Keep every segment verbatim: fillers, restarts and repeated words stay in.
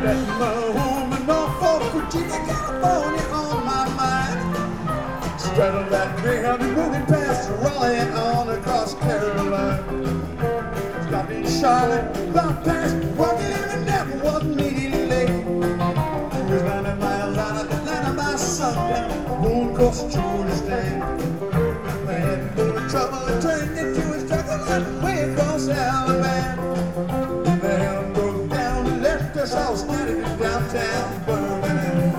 Left my home in Norfolk, Virginia, California on my mind. Straddled that Greyhound moving past Raleigh on across Carolina. Stopped in Charlotte, about past walking in the devil wasn't needed late. He was ninety miles out of Atlanta by sundown, going across Georgia State. I had a little trouble and turned into a struggle and way across Alabama. The hound broke down and left us all standing in downtown Birmingham.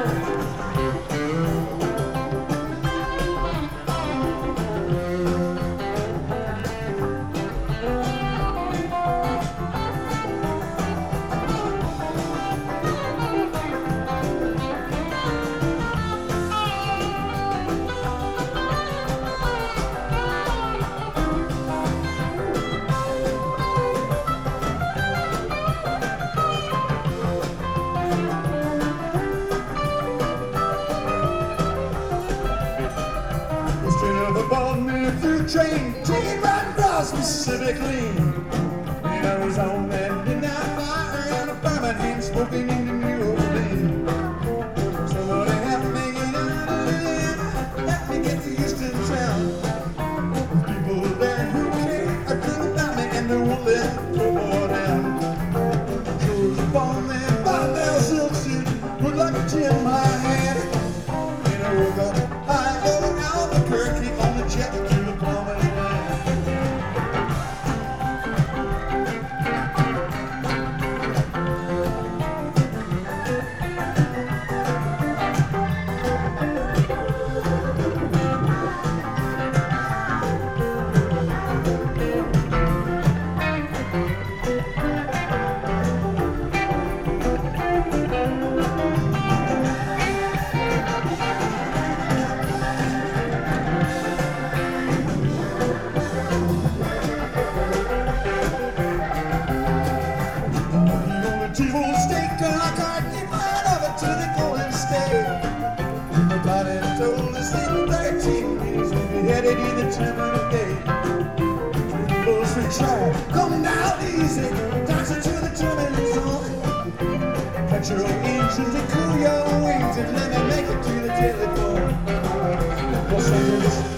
Above me through train, taking right across Mississippi clean. And I was on that midnight fire and a Birmingham smoking into New Orleans. Somebody help me get out of there, help me get to Houston town. There's people there who care a thing about me and they won't let no more down. George upon me, five-bell silk suit, with like a tin in my hand. And I woke up high over Albuquerque on the jet to the promised land. T-bone steak and I got deep right over to the Golden State. Nobody told us in thirteen minutes we'll be headed in the Terminal Gate. Bulls we try, come down easy, dancing to the Terminal Zone. Cut your own engines and cool your wings and let me make it to the telephone. Los Angeles.